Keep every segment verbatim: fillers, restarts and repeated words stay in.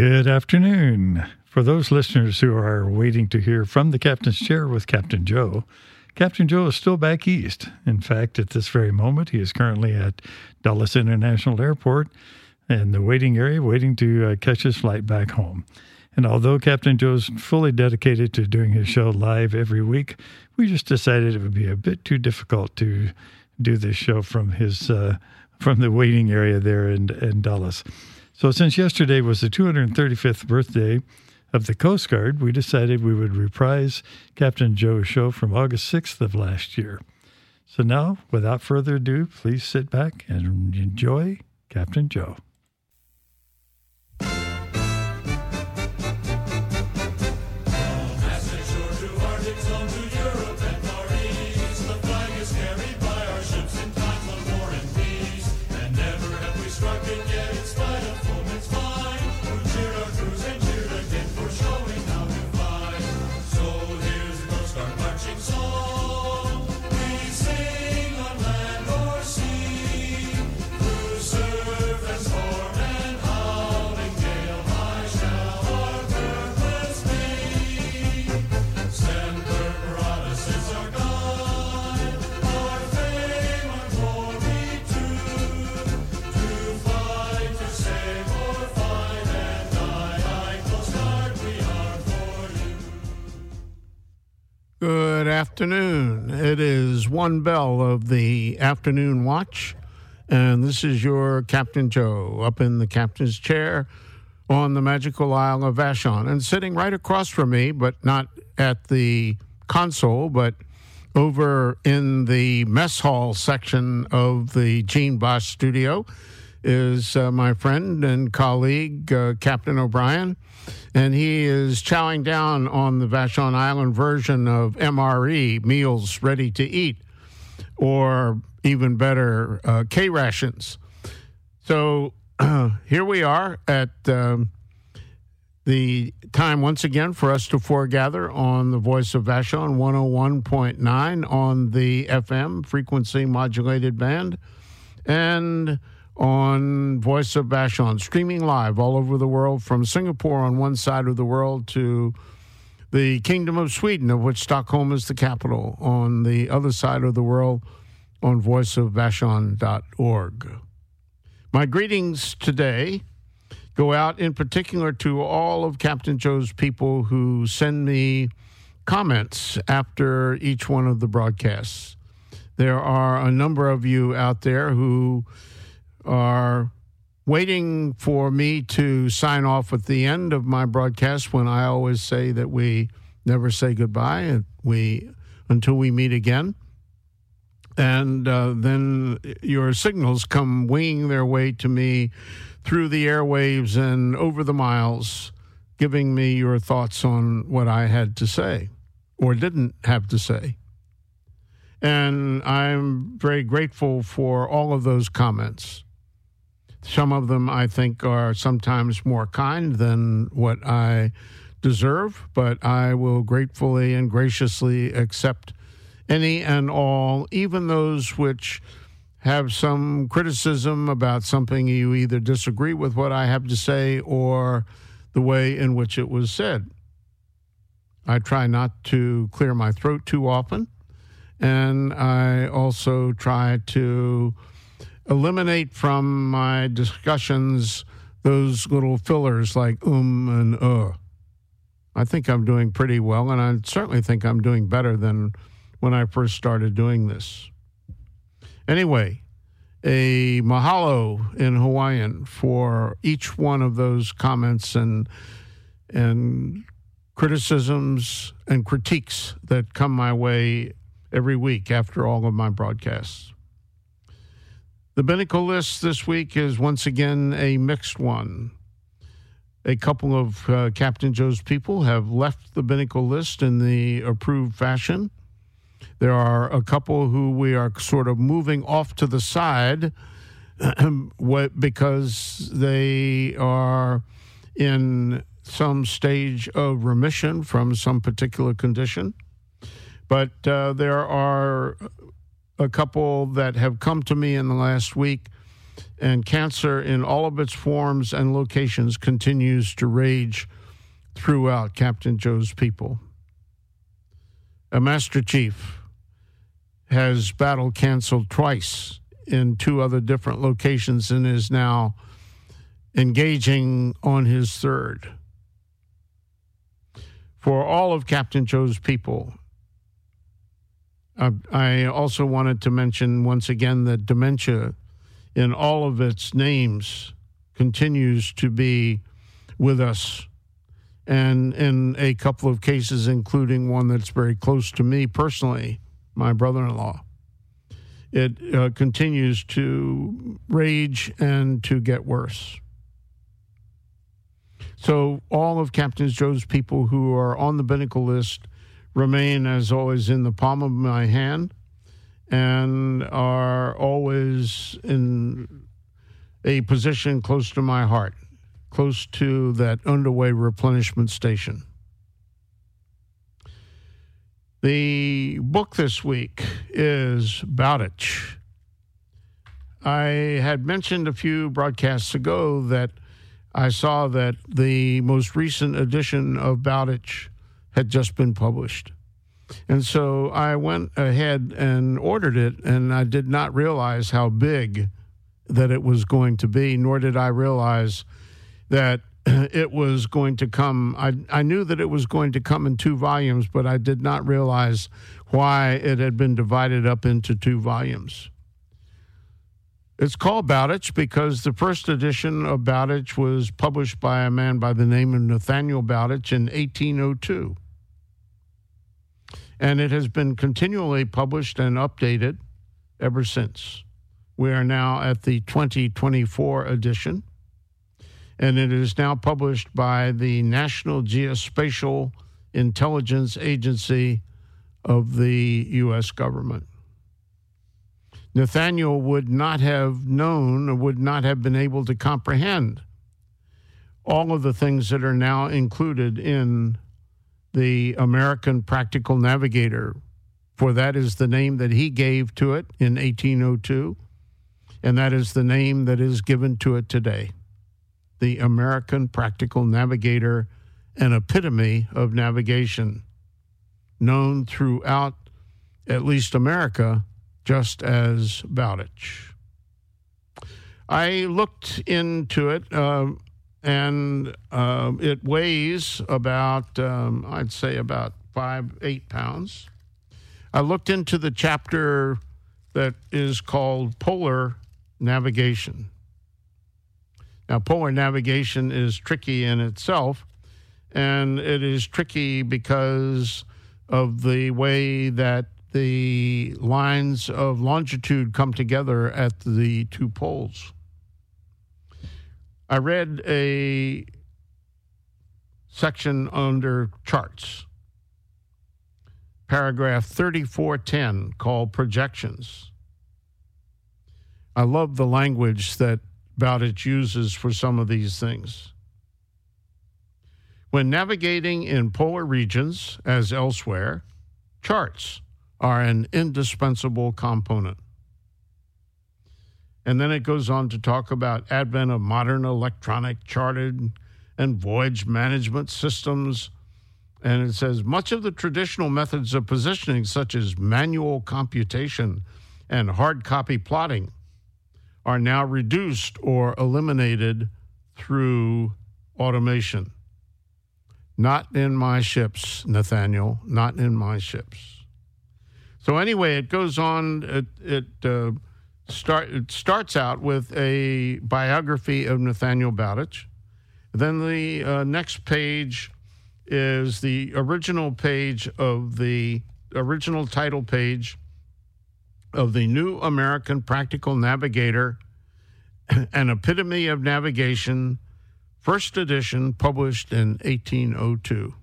Good afternoon. For those listeners who are waiting to hear from the captain's chair with Captain Joe, Captain Joe is still back east. In fact, at this very moment, he is currently at Dulles International Airport in the waiting area, waiting to uh, catch his flight back home. And although Captain Joe's fully dedicated to doing his show live every week, we just decided it would be a bit too difficult to do this show from his uh, from the waiting area there in, in Dulles. So since yesterday was the two hundred thirty-fifth birthday of the Coast Guard, we decided we would reprise Captain Joe's show from August sixth of last year. So now, without further ado, please sit back and enjoy Captain Joe. Good afternoon. It is one bell of the afternoon watch, and this is your Captain Joe up in the captain's chair on the magical Isle of Vashon. And sitting right across from me, but not at the console, but over in the mess hall section of the Gene Bosch studio, is uh, my friend and colleague, uh, Captain O'Brien. And he is chowing down on the Vashon Island version of M R E, Meals Ready to Eat, or even better, uh, K-Rations. So uh, here we are at um, the time once again for us to foregather on the Voice of Vashon one oh one point nine on the F M frequency modulated band, and on Voice of Vashon, streaming live all over the world from Singapore on one side of the world to the Kingdom of Sweden, of which Stockholm is the capital, on the other side of the world on voice of vashon dot org. My greetings today go out in particular to all of Captain Joe's people who send me comments after each one of the broadcasts. There are a number of you out there who are waiting for me to sign off at the end of my broadcast, when I always say that we never say goodbye and we until we meet again. And uh, then your signals come winging their way to me through the airwaves and over the miles, giving me your thoughts on what I had to say or didn't have to say. And I'm very grateful for all of those comments. Some of them, I think, are sometimes more kind than what I deserve, but I will gratefully and graciously accept any and all, even those which have some criticism about something you either disagree with what I have to say or the way in which it was said. I try not to clear my throat too often, and I also try to eliminate from my discussions those little fillers like um and uh. I think I'm doing pretty well, and I certainly think I'm doing better than when I first started doing this. Anyway, a mahalo in Hawaiian for each one of those comments and and criticisms and critiques that come my way every week after all of my broadcasts. The Binnacle list this week is once again a mixed one. A couple of uh, Captain Joe's people have left the Binnacle list in the approved fashion. There are a couple who we are sort of moving off to the side because they are in some stage of remission from some particular condition. But uh, there are a couple that have come to me in the last week and cancer in all of its forms and locations continues to rage throughout Captain Joe's people. A Master Chief has battle canceled twice in two other different locations and is now engaging on his third. For all of Captain Joe's people, I, I also wanted to mention once again that dementia in all of its names continues to be with us. And in a couple of cases, including one that's very close to me personally, my brother-in-law, it uh, continues to rage and to get worse. So all of Captain Joe's people who are on the Binnacle list remain, as always, in the palm of my hand and are always in a position close to my heart, close to that underway replenishment station. The book this week is Bowditch. I had mentioned a few broadcasts ago that I saw that the most recent edition of Bowditch had just been published. And so I went ahead and ordered it, and I did not realize how big that it was going to be, nor did I realize that it was going to come. I, I knew that it was going to come in two volumes, but I did not realize why it had been divided up into two volumes. It's called Bowditch because the first edition of Bowditch was published by a man by the name of Nathaniel Bowditch in eighteen oh two. And it has been continually published and updated ever since. We are now at the twenty twenty-four edition, and it is now published by the National Geospatial Intelligence Agency of the U S government. Nathaniel would not have known or would not have been able to comprehend all of the things that are now included in the American Practical Navigator, for that is the name that he gave to it in eighteen oh two, and that is the name that is given to it today. The American Practical Navigator, an epitome of navigation, known throughout at least America just as Bowditch. I looked into it, uh, and uh, it weighs about, um, I'd say about five, eight pounds. I looked into the chapter that is called Polar Navigation. Now, polar navigation is tricky in itself, and it is tricky because of the way that the lines of longitude come together at the two poles. I read a section under charts, paragraph thirty-four ten, called projections. I love the language that Bowditch uses for some of these things. When navigating in polar regions, as elsewhere, charts are an indispensable component. And then it goes on to talk about advent of modern electronic charted and voyage management systems. And it says, much of the traditional methods of positioning, such as manual computation and hard copy plotting, are now reduced or eliminated through automation. Not in my ships, Nathaniel, not in my ships. So anyway, it goes on, it, it, uh, start, it starts out with a biography of Nathaniel Bowditch. Then the uh, next page is the original page of the original title page of the New American Practical Navigator, an epitome of navigation, first edition, published in eighteen oh two.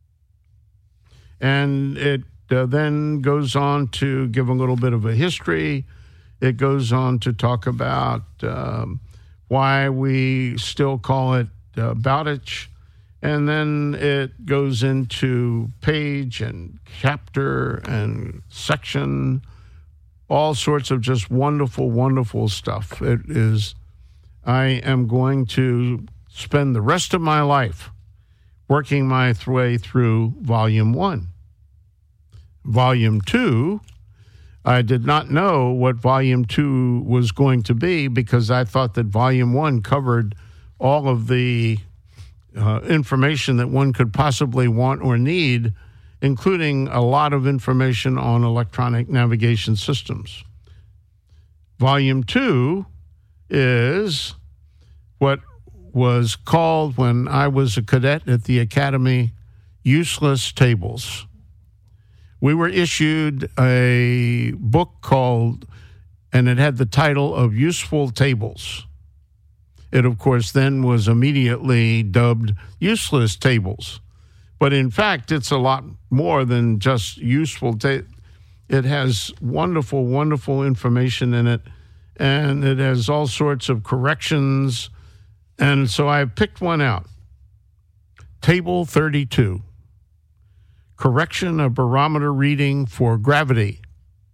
And it uh, then goes on to give a little bit of a history. It goes on to talk about um, why we still call it uh, Bowditch. And then it goes into page and chapter and section all sorts of just wonderful, wonderful stuff. It is, I am going to spend the rest of my life working my th- way through volume one. Volume two, I did not know what volume two was going to be because I thought that volume one covered all of the uh, information that one could possibly want or need, including a lot of information on electronic navigation systems. Volume two is what was called, when I was a cadet at the Academy, useless tables. We were issued a book called, and it had the title of Useful Tables. It, of course, then was immediately dubbed Useless Tables. But in fact, it's a lot more than just useful. Ta- it has wonderful, wonderful information in it, and it has all sorts of corrections. And so I picked one out. Table thirty-two. Correction of barometer reading for gravity.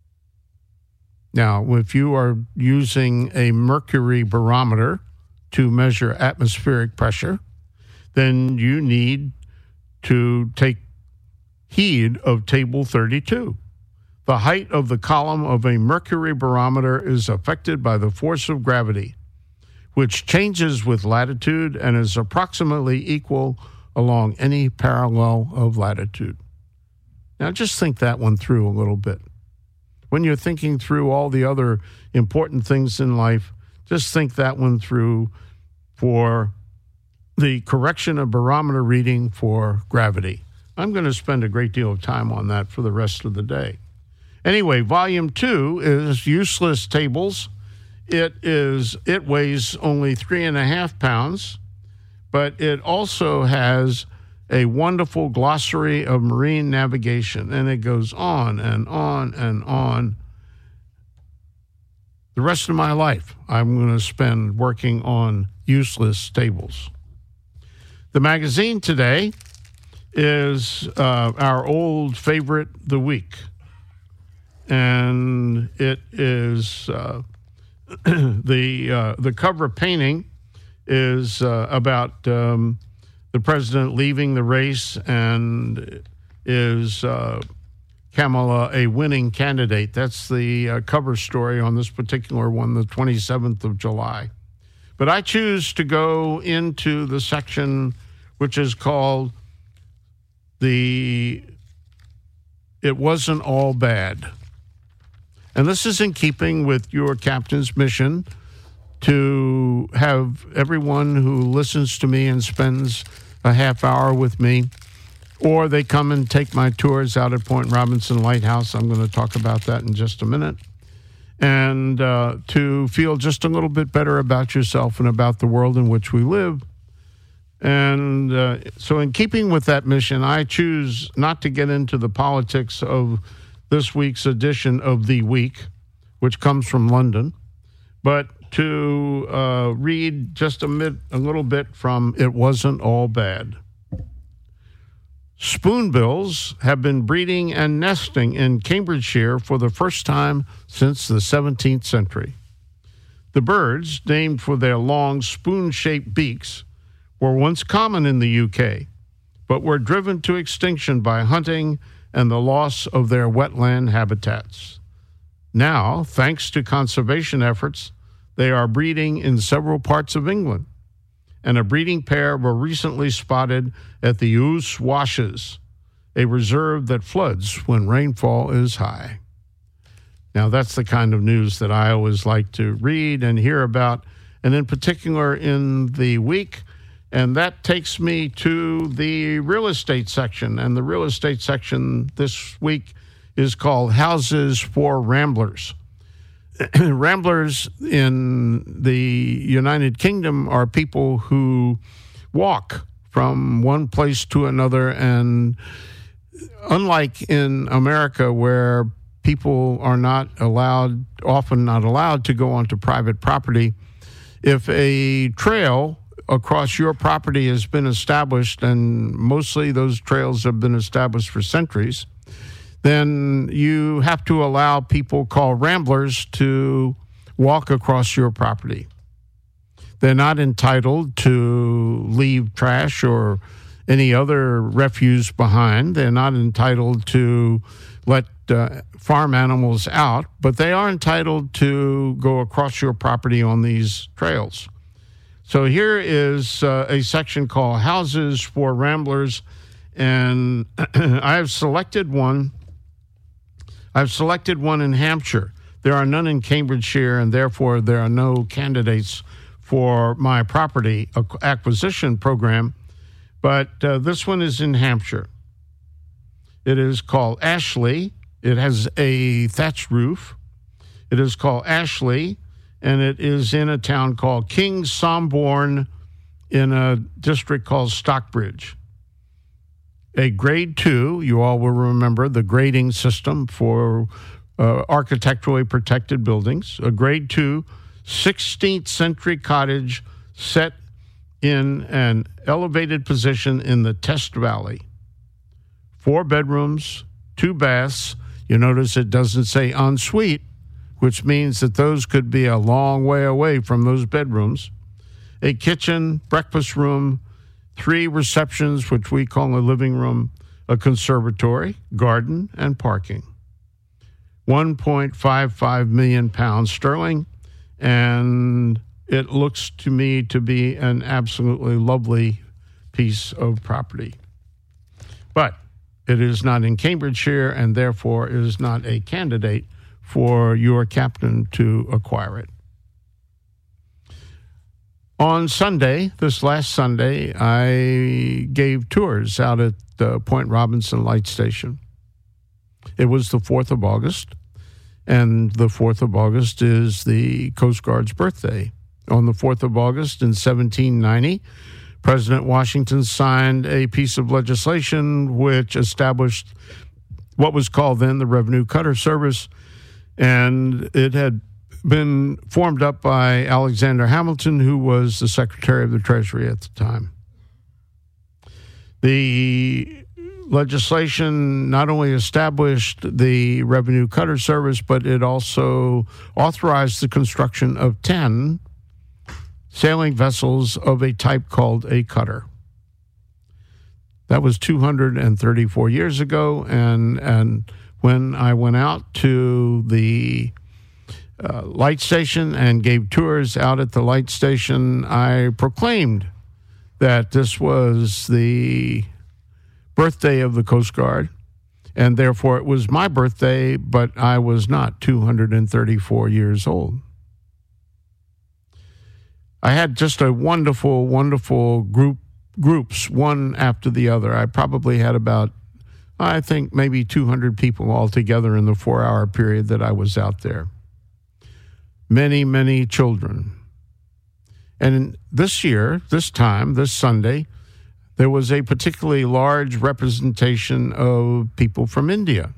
Now, if you are using a mercury barometer to measure atmospheric pressure, then you need to take heed of Table thirty-two. The height of the column of a mercury barometer is affected by the force of gravity, which changes with latitude and is approximately equal along any parallel of latitude. Now, just think that one through a little bit. When you're thinking through all the other important things in life, just think that one through for the correction of barometer reading for gravity. I'm going to spend a great deal of time on that for the rest of the day. Anyway, volume two is Useless Tables. It is, it weighs only three and a half pounds, but it also has a wonderful glossary of marine navigation, and it goes on and on and on. The rest of my life, I'm going to spend working on Useless Tables. The magazine today is uh, our old favorite, The Week, and it is uh, the uh, the cover painting is uh, about um, the president leaving the race, and is uh, Kamala a winning candidate. That's the uh, cover story on this particular one, the twenty-seventh of July. But I choose to go into the section which is called the It Wasn't All Bad. And this is in keeping with your captain's mission to have everyone who listens to me and spends a half hour with me, or they come and take my tours out at Point Robinson Lighthouse. I'm going to talk about that in just a minute. And uh, to feel just a little bit better about yourself and about the world in which we live. And uh, so in keeping with that mission, I choose not to get into the politics of this week's edition of The Week, which comes from London, but to uh, read just a, mid, a little bit from It Wasn't All Bad. Spoonbills have been breeding and nesting in Cambridgeshire for the first time since the seventeenth century. The birds, named for their long spoon-shaped beaks, were once common in the U K, but were driven to extinction by hunting and the loss of their wetland habitats. Now, thanks to conservation efforts, they are breeding in several parts of England, and a breeding pair were recently spotted at the Ouse Washes, a reserve that floods when rainfall is high. Now, that's the kind of news that I always like to read and hear about, and in particular in The Week. And that takes me to the real estate section. And the real estate section this week is called Houses for Ramblers. Ramblers in the United Kingdom are people who walk from one place to another. And unlike in America, where people are not allowed, often not allowed to go onto private property, if a trail across your property has been established, and mostly those trails have been established for centuries, then you have to allow people called ramblers to walk across your property. They're not entitled to leave trash or any other refuse behind. They're not entitled to let uh, farm animals out, but they are entitled to go across your property on these trails. So here is uh, a section called Houses for Ramblers, and I have selected one. I've selected one in Hampshire. There are none in Cambridgeshire, and therefore there are no candidates for my property acquisition program, but uh, this one is in Hampshire. It is called Ashley. It has a thatched roof. It is called Ashley, and it is in a town called King Somborn in a district called Stockbridge. A grade two, you all will remember the grading system for uh, architecturally protected buildings. A grade two, sixteenth century cottage set in an elevated position in the Test Valley. Four bedrooms, two baths. You notice it doesn't say en suite, which means that those could be a long way away from those bedrooms. A kitchen, breakfast room, three receptions, which we call a living room, a conservatory, garden, and parking. one point five five million pounds sterling, and it looks to me to be an absolutely lovely piece of property. But it is not in Cambridgeshire, and therefore it is not a candidate for your captain to acquire it. On Sunday, this last Sunday, I gave tours out at the Point Robinson Light Station. It was the fourth of August, and the fourth of August is the Coast Guard's birthday. On the fourth of August in seventeen ninety, President Washington signed a piece of legislation which established what was called then the Revenue Cutter Service, and it had been formed up by Alexander Hamilton, who was the Secretary of the Treasury at the time. The legislation not only established the Revenue Cutter Service, but it also authorized the construction of ten sailing vessels of a type called a cutter. That was two hundred thirty-four years ago, and, and when I went out to the Uh, light station and gave tours out at the light station, I proclaimed that this was the birthday of the Coast Guard, and therefore it was my birthday, but I was not two hundred thirty-four years old. I had just a wonderful, wonderful group, groups, one after the other. I probably had about, I think, maybe two hundred people altogether in the four-hour period that I was out there. Many, many children. And this year, this time, this Sunday, there was a particularly large representation of people from India.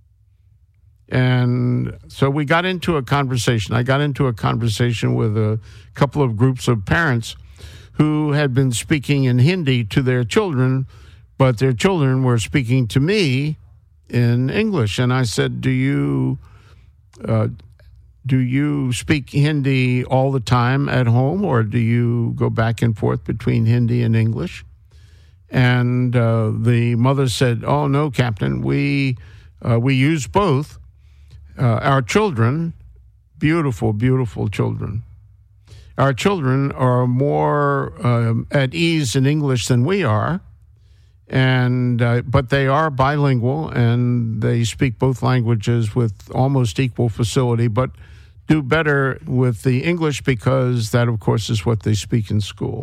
And so we got into a conversation. I got into a conversation with a couple of groups of parents who had been speaking in Hindi to their children, but their children were speaking to me in English. And I said, do you... Uh, Do you speak Hindi all the time at home, or do you go back and forth between Hindi and English? And uh, the mother said, oh, no, Captain, we uh, we use both. Uh, our children, beautiful, beautiful children. Our children are more uh, at ease in English than we are, and uh, but they are bilingual, and they speak both languages with almost equal facility, but do better with the English because that, of course, is what they speak in school.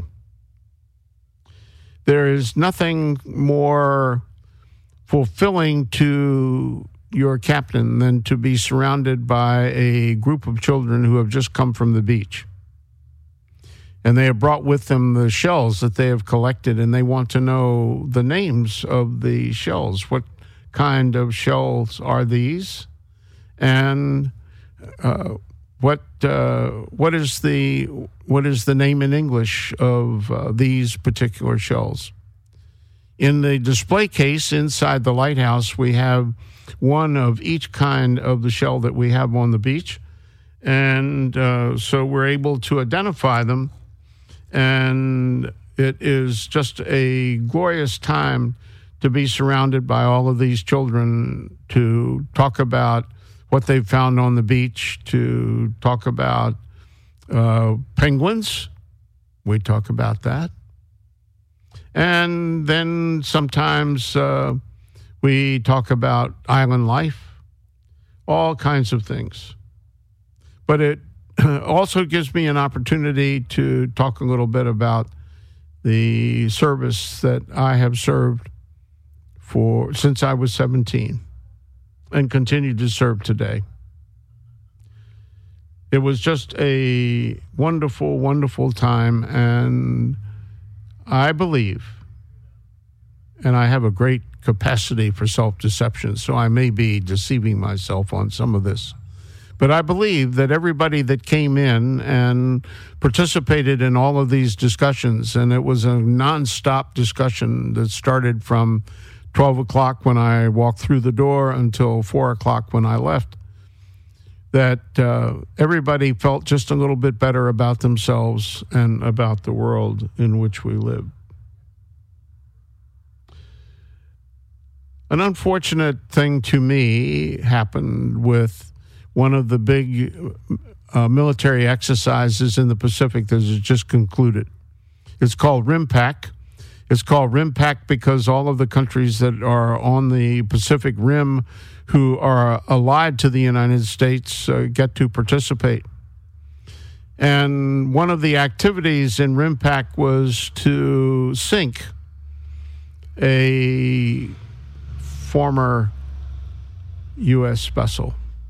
There is nothing more fulfilling to your captain than to be surrounded by a group of children who have just come from the beach. And they have brought with them the shells that they have collected, and they want to know the names of the shells. What kind of shells are these? And uh, what uh, what is the what is the name in English of uh, these particular shells? In the display case inside the lighthouse, we have one of each kind of the shell that we have on the beach. And uh, so we're able to identify them. And it is just a glorious time to be surrounded by all of these children, to talk about what they've found on the beach, to talk about uh, penguins. We talk about that. And then sometimes uh, we talk about island life, all kinds of things. But it also gives me an opportunity to talk a little bit about the service that I have served for since I was seventeen and continue to serve today. It was just a wonderful, wonderful time, and I believe, and I have a great capacity for self-deception, so I may be deceiving myself on some of this, but I believe that everybody that came in and participated in all of these discussions, and it was a nonstop discussion that started from twelve o'clock when I walked through the door until four o'clock when I left, that uh, everybody felt just a little bit better about themselves and about the world in which we live. An unfortunate thing to me happened with one of the big uh, military exercises in the Pacific that has just concluded. It's called RIMPAC. It's called RIMPAC because all of the countries that are on the Pacific Rim who are allied to the United States uh, get to participate. And one of the activities in RIMPAC was to sink a former U S vessel.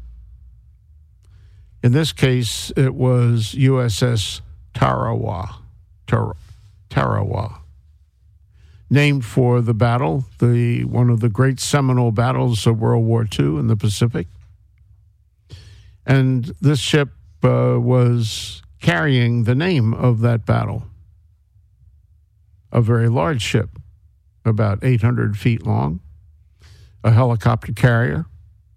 In this case, it was U S S Tarawa, Tar- Tarawa. Named for the battle, the one of the great seminal battles of World War Two in the Pacific. And this ship uh, was carrying the name of that battle. A very large ship, about eight hundred feet long, a helicopter carrier,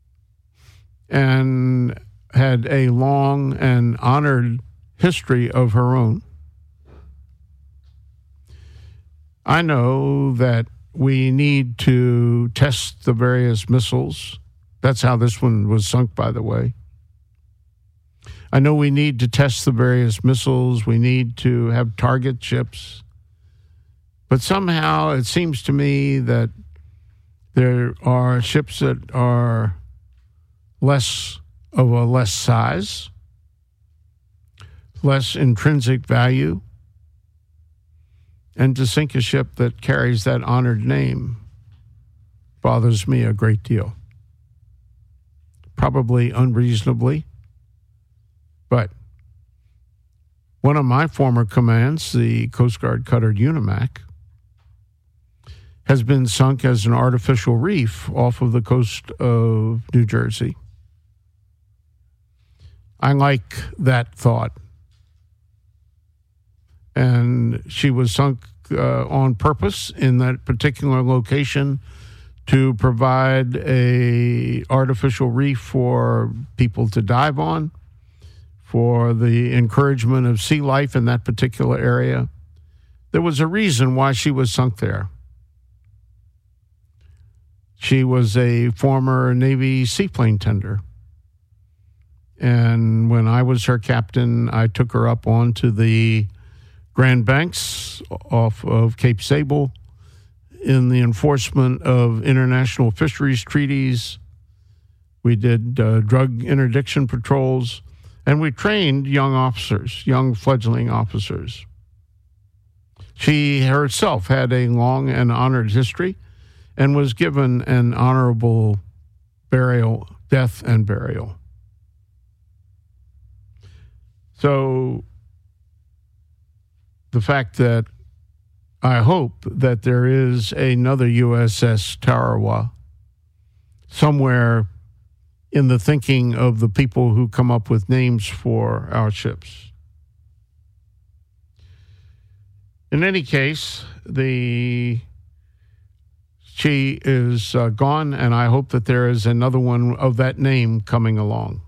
and had a long and honored history of her own. I know that we need to test the various missiles. That's how this one was sunk, by the way. I know we need to test the various missiles. We need to have target ships. But somehow it seems to me that there are ships that are less of a less size, less intrinsic value, and to sink a ship that carries that honored name bothers me a great deal. Probably unreasonably, but one of my former commands, the Coast Guard cutter Unimac, has been sunk as an artificial reef off of the coast of New Jersey. I like that thought. And she was sunk uh, on purpose in that particular location to provide a artificial reef for people to dive on, for the encouragement of sea life in that particular area. There was a reason why she was sunk there. She was a former Navy seaplane tender. And when I was her captain, I took her up onto the Grand Banks off of Cape Sable in the enforcement of international fisheries treaties. We did uh, drug interdiction patrols, and we trained young officers, young fledgling officers. She herself had a long and honored history and was given an honorable burial, death and burial. So the fact that I hope that there is another U S S Tarawa somewhere in the thinking of the people who come up with names for our ships. In any case, the She is uh, gone, and I hope that there is another one of that name coming along.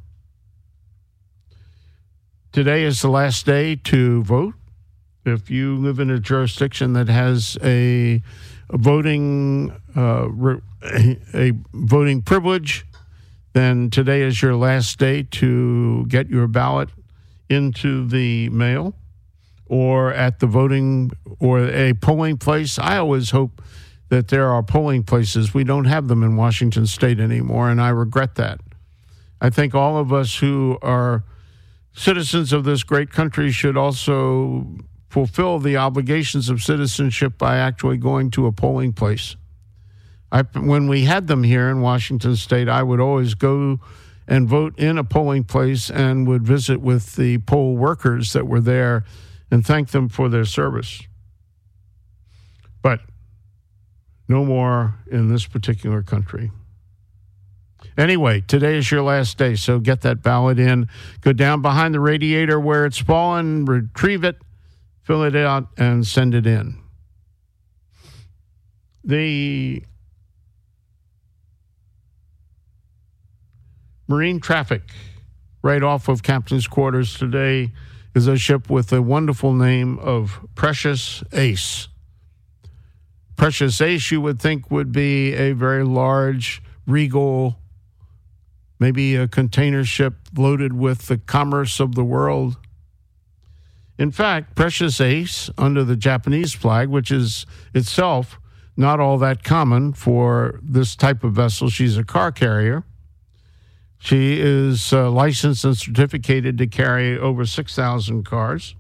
Today is the last day to vote. If you live in a jurisdiction that has a, a voting uh, re, a, a voting privilege, then today is your last day to get your ballot into the mail or at the voting or a polling place. I always hope that there are polling places. We don't have them in Washington State anymore, and I regret that. I think all of us who are citizens of this great country should also fulfill the obligations of citizenship by actually going to a polling place. I, when we had them here in Washington State, I would always go and vote in a polling place and would visit with the poll workers that were there and thank them for their service. But no more in this particular country. Anyway, today is your last day, so get that ballot in. Go down behind the radiator where it's fallen, retrieve it, fill it out, and send it in. The marine traffic right off of Captain's Quarters today is a ship with a wonderful name of Precious Ace. Precious Ace, you would think, would be a very large, regal, maybe a container ship loaded with the commerce of the world. In fact, Precious Ace, under the Japanese flag, which is itself not all that common for this type of vessel, she's a car carrier. She is uh, licensed and certificated to carry over six thousand cars.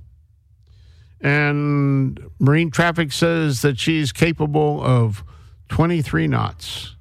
And marine traffic says that she's capable of twenty-three knots.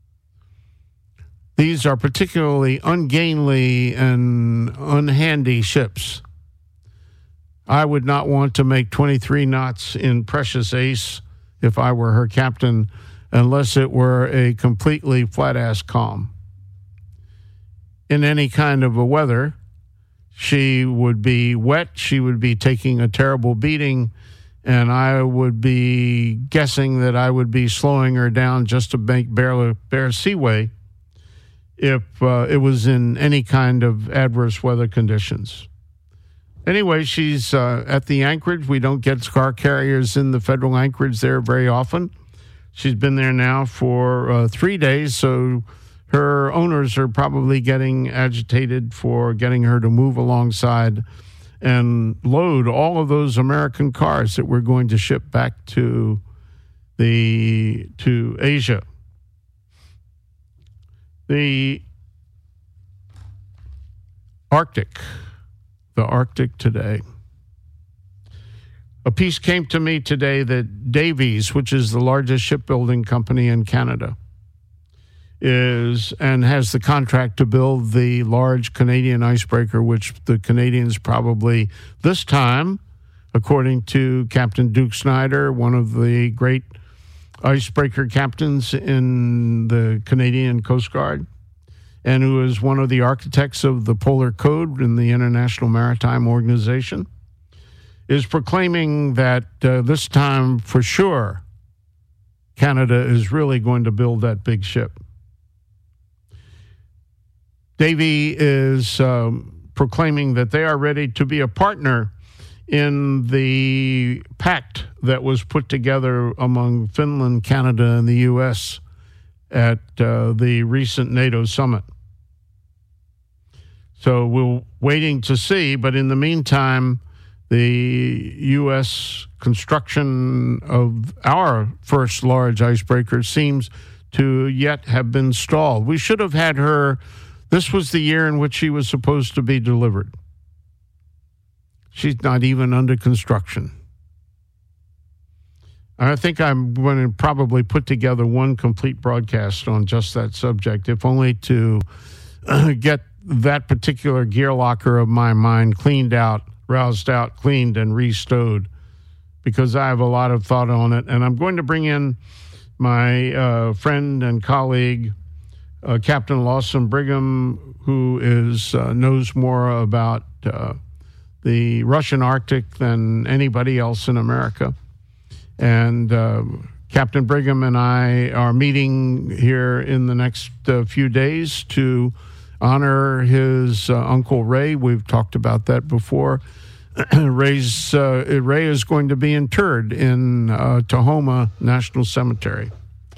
These are particularly ungainly and unhandy ships. I would not want to make twenty-three knots in Precious Ace if I were her captain, unless it were a completely flat-ass calm. In any kind of a weather, she would be wet, she would be taking a terrible beating, and I would be guessing that I would be slowing her down just to make bare, bare seaway if uh, it was in any kind of adverse weather conditions. Anyway, she's uh, at the anchorage. We don't get car carriers in the federal anchorage there very often. She's been there now for uh, three days, so her owners are probably getting agitated for getting her to move alongside and load all of those American cars that we're going to ship back to the to Asia. The Arctic, the Arctic today. A piece came to me today that Davies, which is the largest shipbuilding company in Canada, is and has the contract to build the large Canadian icebreaker, which the Canadians probably this time, according to Captain Duke Snyder, one of the great icebreaker captains in the Canadian Coast Guard, and who is one of the architects of the Polar Code in the International Maritime Organization, is proclaiming that uh, this time for sure Canada is really going to build that big ship. Davy is um, proclaiming that they are ready to be a partner in the pact that was put together among Finland, Canada, and the U S at uh, the recent NATO summit. So we're waiting to see, but in the meantime, the U S construction of our first large icebreaker seems to yet have been stalled. We should have had her. This was the year in which she was supposed to be delivered. She's not even under construction. I think I'm going to probably put together one complete broadcast on just that subject, if only to uh, get that particular gear locker of my mind cleaned out, roused out, cleaned, and restowed, because I have a lot of thought on it. And I'm going to bring in my uh, friend and colleague, uh, Captain Lawson Brigham, who is uh, knows more about uh, the Russian Arctic than anybody else in America. And uh, Captain Brigham and I are meeting here in the next uh, few days to honor his uh, Uncle Ray. We've talked about that before. Ray's, uh, Ray is going to be interred in uh, Tahoma National Cemetery.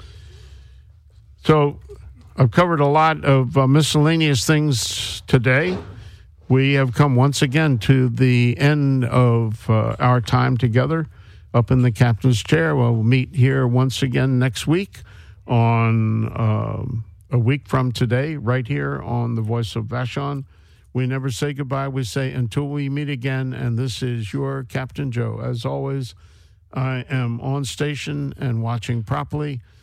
So I've covered a lot of uh, miscellaneous things today. We have come once again to the end of uh, our time together up in the captain's chair. We'll meet here once again next week on um, a week from today, right here on the Voice of Vashon. We never say goodbye. We say until we meet again. And this is your Captain Joe. As always, I am on station and watching properly.